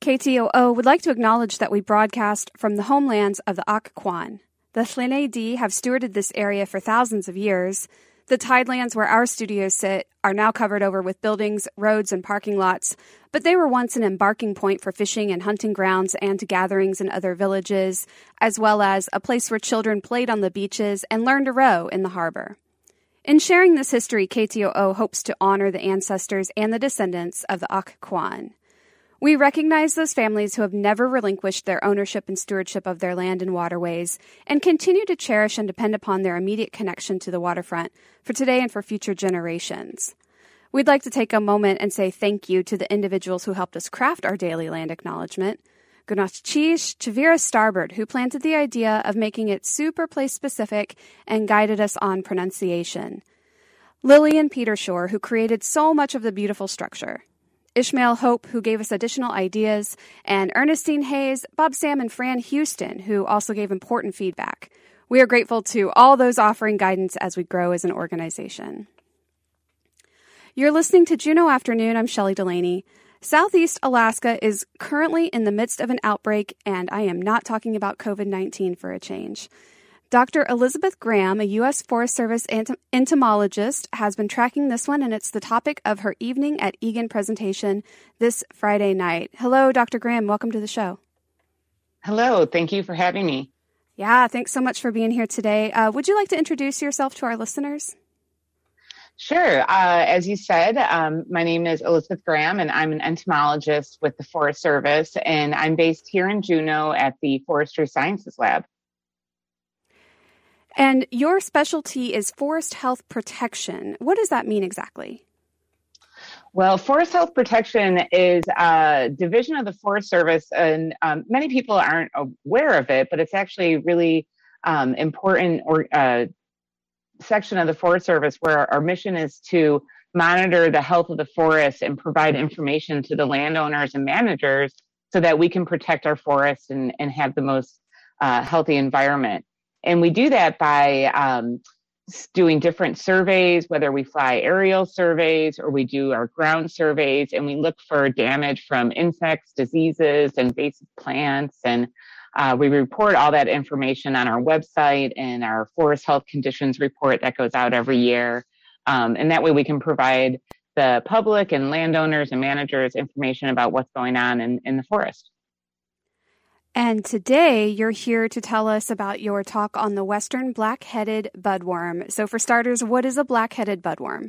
KTOO would like to acknowledge that we broadcast from the homelands of the Occoquan. The Llyn Dee have stewarded this area for thousands of years. The tidelands where our studios sit are now covered over with buildings, roads, and parking lots, but they were once an embarking point for fishing and hunting grounds and gatherings in other villages, as well as a place where children played on the beaches and learned to row in the harbor. In sharing this history, KTOO hopes to honor the ancestors and the descendants of the Occoquan. We recognize those families who have never relinquished their ownership and stewardship of their land and waterways and continue to cherish and depend upon their immediate connection to the waterfront for today and for future generations. We'd like to take a moment and say thank you to the individuals who helped us craft our daily land acknowledgement. Gunachchish Chavira Starbird, who planted the idea of making it super place-specific and guided us on pronunciation. Lillian Petershore, who created so much of the beautiful structure. Ishmael Hope, who gave us additional ideas, and Ernestine Hayes, Bob Sam, and Fran Houston, who also gave important feedback. We are grateful to all those offering guidance as we grow as an organization. You're listening to Juneau Afternoon. I'm Shelley Delaney. Southeast Alaska is currently in the midst of an outbreak, and I am not talking about COVID-19 for a change. Dr. Elizabeth Graham, a U.S. Forest Service entomologist, has been tracking this one, and it's the topic of her Evening at Egan presentation this Friday night. Hello, Dr. Graham. Welcome to the show. Hello. Thank you for having me. Yeah, thanks so much for being here today. Would you like to introduce yourself to our listeners? Sure. As you said, my name is Elizabeth Graham, and I'm an entomologist with the Forest Service, and I'm based here in Juneau at the Forestry Sciences Lab. And your specialty is forest health protection. What does that mean exactly? Well, forest health protection is a division of the Forest Service, and many people aren't aware of it, but it's actually really important section of the Forest Service where our mission is to monitor the health of the forest and provide information to the landowners and managers so that we can protect our forests and have the most healthy environment. And we do that by doing different surveys, whether we fly aerial surveys or we do our ground surveys, and we look for damage from insects, diseases, invasive plants. And we report all that information on our website and our forest health conditions report that goes out every year. And that way we can provide the public and landowners and managers information about what's going on in the forest. And today you're here to tell us about your talk on the Western Black-Headed Budworm. So for starters, what is a black-headed budworm?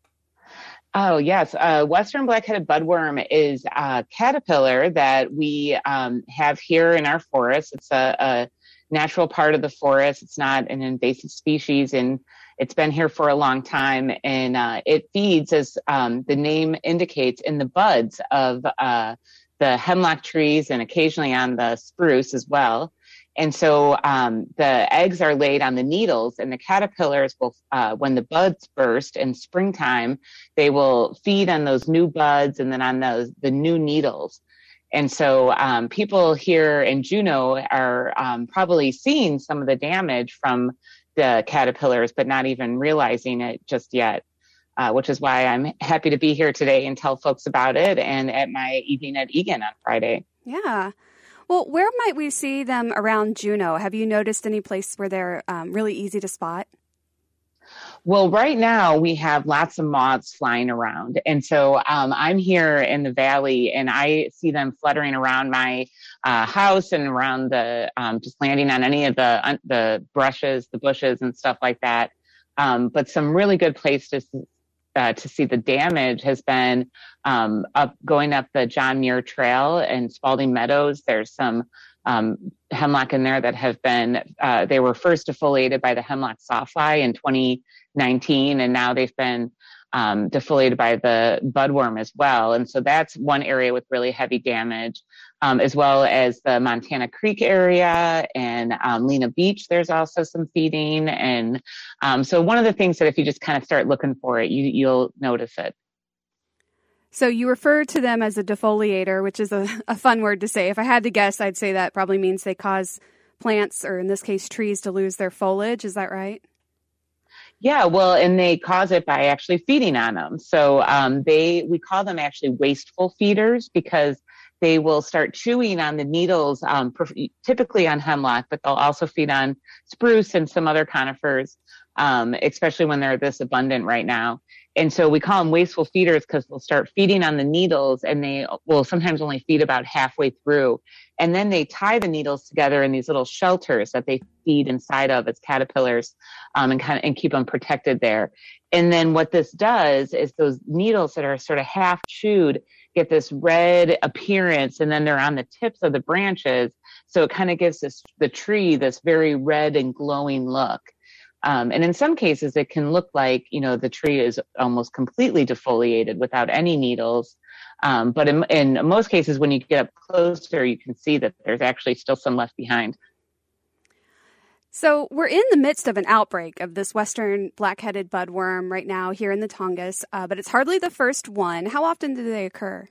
Oh, yes. Western Black-Headed Budworm is a caterpillar that we have here in our forest. It's a natural part of the forest. It's not an invasive species, and it's been here for a long time. And it feeds, as the name indicates, in the buds of the hemlock trees and occasionally on the spruce as well. And so the eggs are laid on the needles, and the caterpillars will, when the buds burst in springtime, they will feed on those new buds and then on the new needles. And so people here in Juneau are probably seeing some of the damage from the caterpillars, but not even realizing it just yet. Which is why I'm happy to be here today and tell folks about it and at my Evening at Egan on Friday. Yeah. Well, where might we see them around Juneau? Have you noticed any place where they're really easy to spot? Well, right now we have lots of moths flying around. And so I'm here in the valley and I see them fluttering around my house and around the, just landing on any of the brushes, the bushes and stuff like that. But some really good places to see the damage has been going up the John Muir Trail in Spalding Meadows. There's some hemlock in there that have been, they were first defoliated by the hemlock sawfly in 2019, and now they've been defoliated by the budworm as well. And so that's one area with really heavy damage, as well as the Montana Creek area and Lena Beach. There's also some feeding. And so one of the things that if you just kind of start looking for it, you'll notice it. So you refer to them as a defoliator, which is a fun word to say. If I had to guess, I'd say that probably means they cause plants, or in this case, trees, to lose their foliage. Is that right? Yeah, well, and they cause it by actually feeding on them. So we call them actually wasteful feeders because they will start chewing on the needles, typically on hemlock, but they'll also feed on spruce and some other conifers, especially when they're this abundant right now. And so we call them wasteful feeders because they'll start feeding on the needles, and they will sometimes only feed about halfway through. And then they tie the needles together in these little shelters that they feed inside of as caterpillars, and keep them protected there. And then what this does is those needles that are sort of half chewed get this red appearance, and then they're on the tips of the branches. So it kind of gives the tree this very red and glowing look. And in some cases, it can look like, the tree is almost completely defoliated without any needles. But in most cases, when you get up closer, you can see that there's actually still some left behind. So we're in the midst of an outbreak of this western black-headed budworm right now here in the Tongass, but it's hardly the first one. How often do they occur?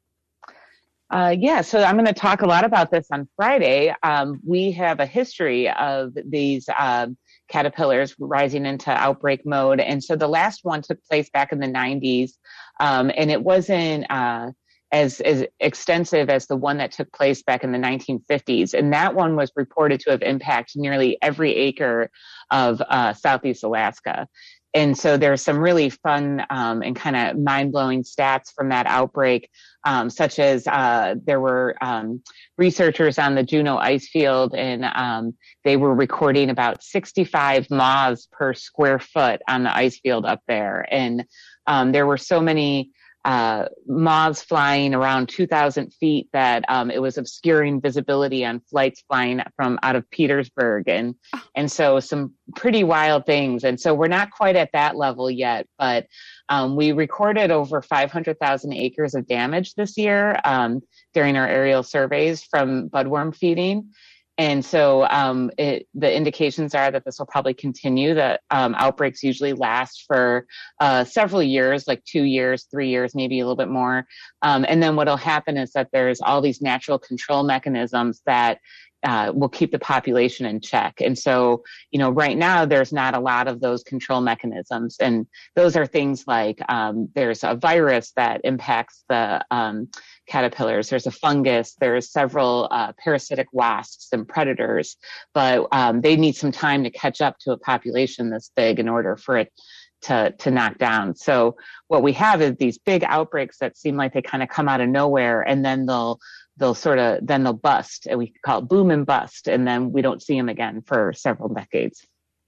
So I'm going to talk a lot about this on Friday. We have a history of these caterpillars rising into outbreak mode. And so the last one took place back in the 90s, and it wasn't as extensive as the one that took place back in the 1950s. And that one was reported to have impacted nearly every acre of Southeast Alaska. And so there's some really fun and kind of mind-blowing stats from that outbreak, such as there were researchers on the Juneau ice field, and they were recording about 65 moths per square foot on the ice field up there. And there were so many moths flying around 2,000 feet that it was obscuring visibility on flights flying from out of Petersburg. And so some pretty wild things. And so we're not quite at that level yet, but we recorded over 500,000 acres of damage this year during our aerial surveys from budworm feeding. And so the indications are that this will probably continue. The outbreaks usually last for several years, like 2 years, 3 years, maybe a little bit more. And then what will happen is that there's all these natural control mechanisms that will keep the population in check. And so, right now there's not a lot of those control mechanisms. And those are things like there's a virus that impacts the caterpillars. There's a fungus. There's several parasitic wasps and predators, but they need some time to catch up to a population this big in order for it to knock down. So what we have is these big outbreaks that seem like they kind of come out of nowhere, and then they'll bust, and we call it boom and bust, and then we don't see them again for several decades.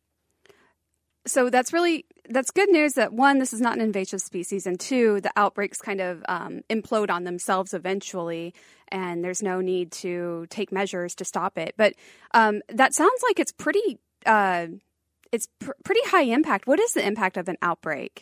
So that's good news that, one, this is not an invasive species, and two, the outbreaks kind of implode on themselves eventually, and there's no need to take measures to stop it. But that sounds like it's pretty high impact. What is the impact of an outbreak?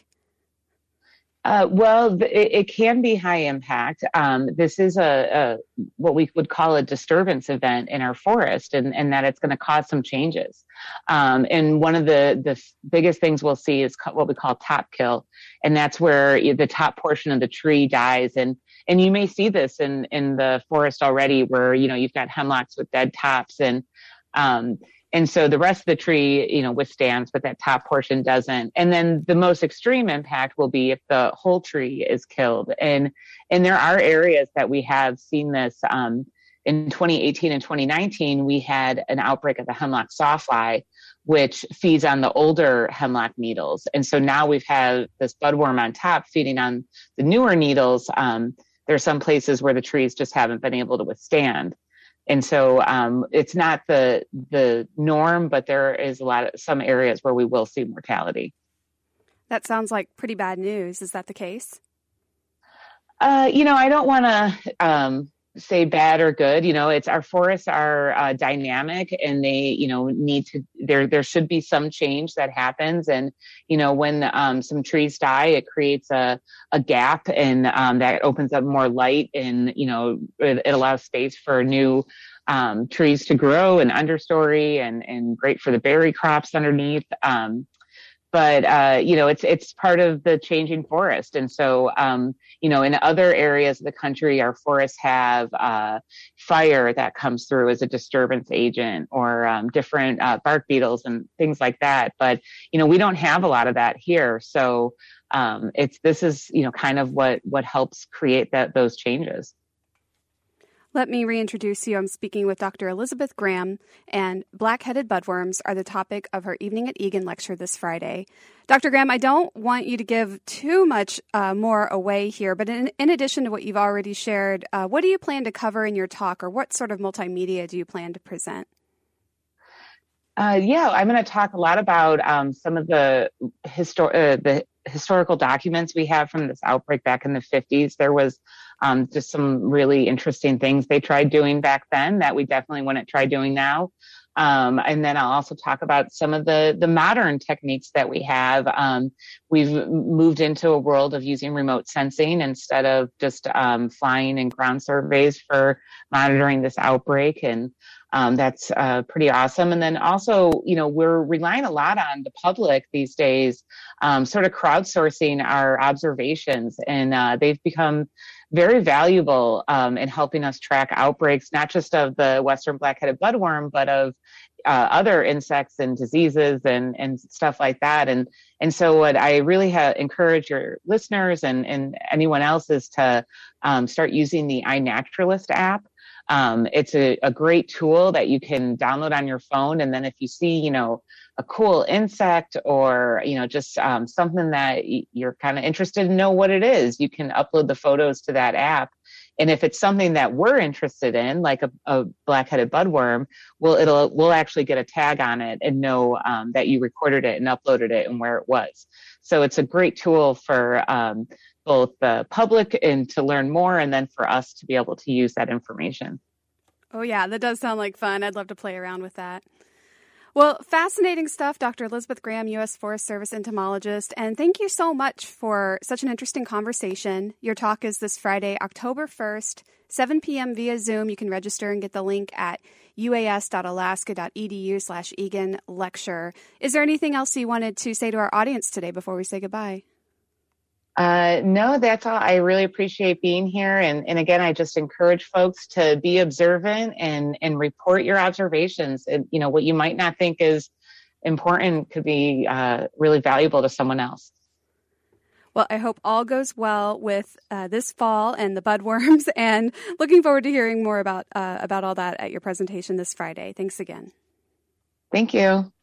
It can be high impact. This is what we would call a disturbance event in our forest, and that it's going to cause some changes. And one of the biggest things we'll see is what we call top kill, and that's where the top portion of the tree dies. And you may see this in the forest already, where you've got hemlocks with dead tops, and so the rest of the tree, withstands, but that top portion doesn't. And then the most extreme impact will be if the whole tree is killed. And there are areas that we have seen this. In 2018 and 2019, we had an outbreak of the hemlock sawfly, which feeds on the older hemlock needles. And so now we've had this budworm on top feeding on the newer needles. There are some places where the trees just haven't been able to withstand. And so it's not the norm, but there is some areas where we will see mortality. That sounds like pretty bad news. Is that the case? I don't want to say bad or good. Our forests are dynamic, and they, need to. There should be some change that happens, and when some trees die, it creates a gap, and that opens up more light, and it allows space for new trees to grow and understory, and great for the berry crops underneath. But it's part of the changing forest. And so, in other areas of the country, our forests have fire that comes through as a disturbance agent, or different bark beetles and things like that. But, we don't have a lot of that here. So this is kind of what helps create those changes. Let me reintroduce you. I'm speaking with Dr. Elizabeth Graham, and black-headed budworms are the topic of her Evening at Egan lecture this Friday. Dr. Graham, I don't want you to give too much more away here, but in addition to what you've already shared, what do you plan to cover in your talk, or what sort of multimedia do you plan to present? I'm going to talk a lot about some of the historical documents we have from this outbreak back in the 50s. There was just some really interesting things they tried doing back then that we definitely wouldn't try doing now. And then I'll also talk about some of the modern techniques that we have. We've moved into a world of using remote sensing instead of just flying and ground surveys for monitoring this outbreak. And that's pretty awesome. And then also, we're relying a lot on the public these days, sort of crowdsourcing our observations. And they've become very valuable in helping us track outbreaks, not just of the Western black-headed budworm, but of other insects and diseases and stuff like that. And so what I really encourage your listeners and anyone else is to start using the iNaturalist app. It's a great tool that you can download on your phone. And then if you see, a cool insect or, just something that you're kind of interested in know what it is, you can upload the photos to that app. And if it's something that we're interested in, like a black-headed budworm, we'll actually get a tag on it and know that you recorded it and uploaded it and where it was. So it's a great tool for both the public and to learn more, and then for us to be able to use that information. Oh, yeah, that does sound like fun. I'd love to play around with that. Well, fascinating stuff, Dr. Elizabeth Graham, U.S. Forest Service entomologist, and thank you so much for such an interesting conversation. Your talk is this Friday, October 1st, 7 p.m. via Zoom. You can register and get the link at uas.alaska.edu/Egan lecture. Is there anything else you wanted to say to our audience today before we say goodbye? No, that's all. I really appreciate being here. And again, I just encourage folks to be observant and report your observations. And, what you might not think is important could be really valuable to someone else. Well, I hope all goes well with this fall and the budworms, and looking forward to hearing more about all that at your presentation this Friday. Thanks again. Thank you.